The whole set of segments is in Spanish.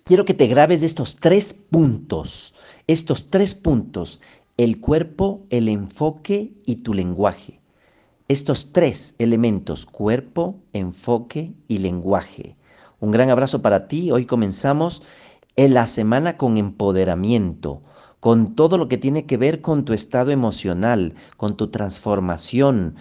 Quiero que te grabes estos 3 puntos, el cuerpo, el enfoque y tu lenguaje. Estos 3 elementos, cuerpo, enfoque y lenguaje. Un gran abrazo para ti. Hoy comenzamos en la semana con empoderamiento, con todo lo que tiene que ver con tu estado emocional, con tu transformación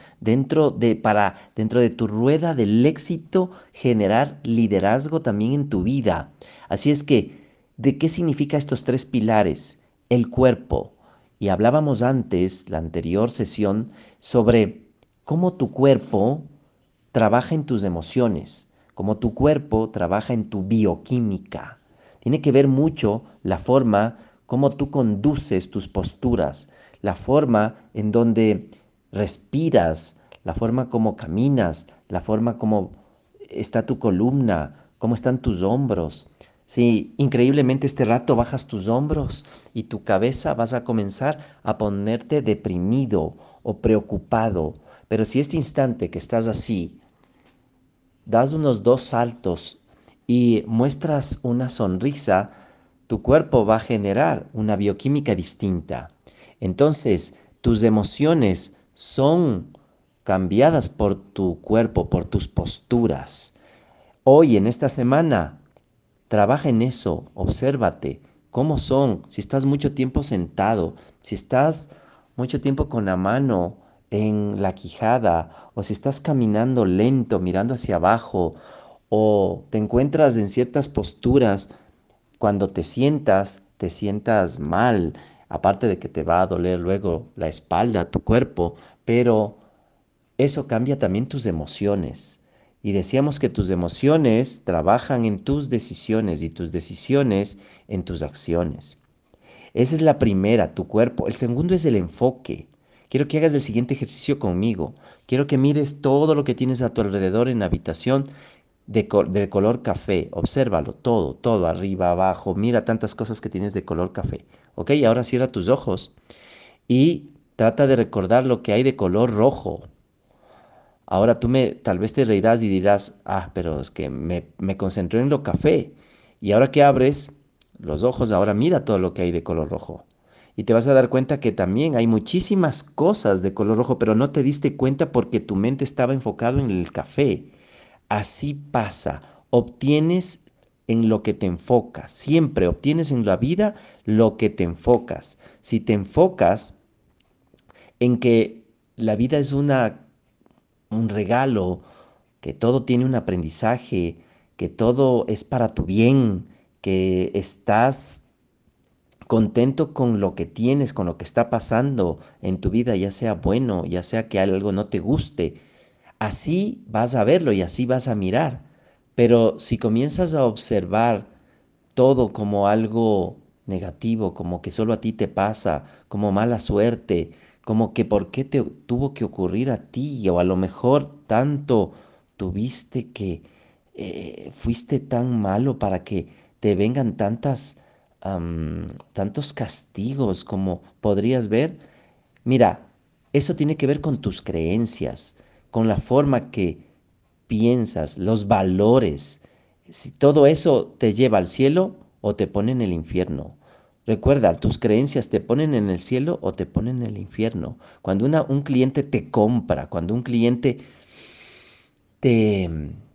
dentro de tu rueda del éxito, generar liderazgo también en tu vida. Así es que, ¿de qué significa estos 3 pilares? El cuerpo. Y hablábamos antes, la anterior sesión, sobre cómo tu cuerpo trabaja en tus emociones, cómo tu cuerpo trabaja en tu bioquímica. Tiene que ver mucho la forma cómo tú conduces tus posturas, la forma en donde respiras, la forma como caminas, la forma como está tu columna, cómo están tus hombros. Si increíblemente este rato bajas tus hombros y tu cabeza, vas a comenzar a ponerte deprimido o preocupado. Pero si este instante que estás así, das unos 2 saltos y muestras una sonrisa, tu cuerpo va a generar una bioquímica distinta. Entonces, tus emociones son cambiadas por tu cuerpo, por tus posturas. Hoy, en esta semana, trabaja en eso, obsérvate cómo son, si estás mucho tiempo sentado, si estás mucho tiempo con la mano en la quijada, o si estás caminando lento, mirando hacia abajo, o te encuentras en ciertas posturas, cuando te sientas mal, aparte de que te va a doler luego la espalda, tu cuerpo, pero eso cambia también tus emociones. Y decíamos que tus emociones trabajan en tus decisiones y tus decisiones en tus acciones. Esa es la primera, tu cuerpo. El segundo es el enfoque. Quiero que hagas el siguiente ejercicio conmigo. Quiero que mires todo lo que tienes a tu alrededor en la habitación del color café. Obsérvalo, todo, todo, arriba, abajo. Mira tantas cosas que tienes de color café. ¿Ok? Ahora cierra tus ojos y trata de recordar lo que hay de color rojo. Ahora tal vez te reirás y dirás, pero es que me concentré en lo café. Y ahora que abres los ojos, ahora mira todo lo que hay de color rojo. Y te vas a dar cuenta que también hay muchísimas cosas de color rojo, pero no te diste cuenta porque tu mente estaba enfocado en el café. Así pasa. Obtienes en lo que te enfocas. Siempre obtienes en la vida lo que te enfocas. Si te enfocas en que la vida es un regalo, que todo tiene un aprendizaje, que todo es para tu bien, que estás contento con lo que tienes, con lo que está pasando en tu vida, ya sea bueno, ya sea que algo no te guste. Así vas a verlo y así vas a mirar. Pero si comienzas a observar todo como algo negativo, como que solo a ti te pasa, como mala suerte, como que por qué te tuvo que ocurrir a ti, o a lo mejor tanto tuviste que fuiste tan malo para que te vengan tantos castigos como podrías ver. Mira, eso tiene que ver con tus creencias, con la forma que piensas, los valores. Si todo eso te lleva al cielo o te pone en el infierno. Recuerda, tus creencias te ponen en el cielo o te ponen en el infierno. Cuando un cliente te compra, cuando un cliente te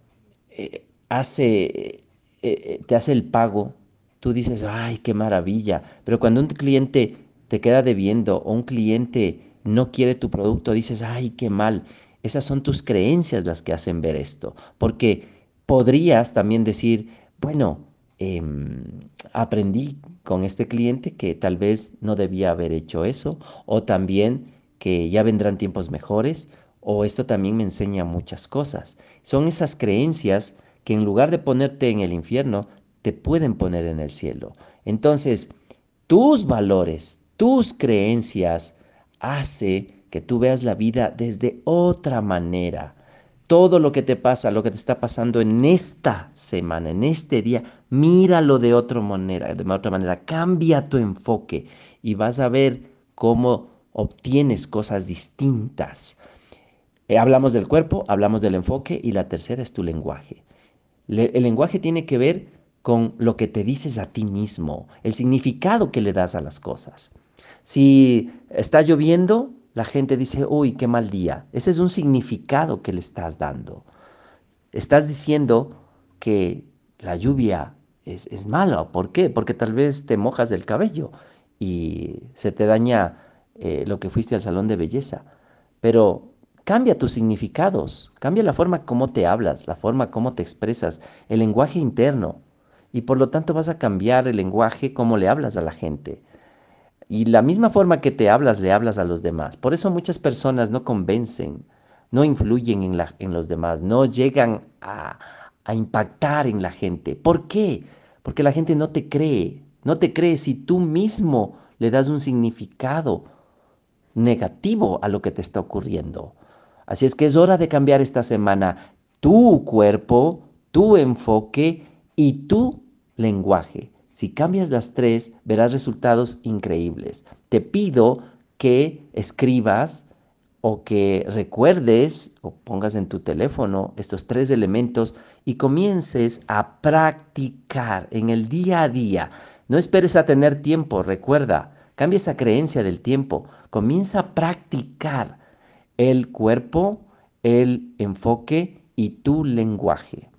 te hace el pago, tú dices, ay, qué maravilla. Pero cuando un cliente te queda debiendo o un cliente no quiere tu producto, dices, ay, qué mal. Esas son tus creencias las que hacen ver esto. Porque podrías también decir, bueno, aprendí con este cliente que tal vez no debía haber hecho eso, o también que ya vendrán tiempos mejores, o esto también me enseña muchas cosas. Son esas creencias que en lugar de ponerte en el infierno, te pueden poner en el cielo. Entonces, tus valores, tus creencias, hace que tú veas la vida desde otra manera. Todo lo que te pasa, lo que te está pasando en esta semana, en este día, míralo de otra manera, cambia tu enfoque y vas a ver cómo obtienes cosas distintas. Hablamos del cuerpo, hablamos del enfoque y la tercera es tu lenguaje. El lenguaje tiene que ver con lo que te dices a ti mismo, el significado que le das a las cosas. Si está lloviendo, la gente dice, uy, qué mal día. Ese es un significado que le estás dando. Estás diciendo que la lluvia es mala. ¿Por qué? Porque tal vez te mojas el cabello y se te daña lo que fuiste al salón de belleza. Pero cambia tus significados, cambia la forma como te hablas, la forma como te expresas, el lenguaje interno. Y por lo tanto vas a cambiar el lenguaje como le hablas a la gente. Y la misma forma que te hablas, le hablas a los demás. Por eso muchas personas no convencen, no influyen en los demás, no llegan a impactar en la gente. ¿Por qué? Porque la gente no te cree. No te cree si tú mismo le das un significado negativo a lo que te está ocurriendo. Así es que es hora de cambiar esta semana tu cuerpo, tu enfoque y tu lenguaje. Si cambias las tres, verás resultados increíbles. Te pido que escribas o que recuerdes o pongas en tu teléfono estos tres elementos y comiences a practicar en el día a día. No esperes a tener tiempo, recuerda, cambia esa creencia del tiempo, comienza a practicar el cuerpo, el enfoque y tu lenguaje.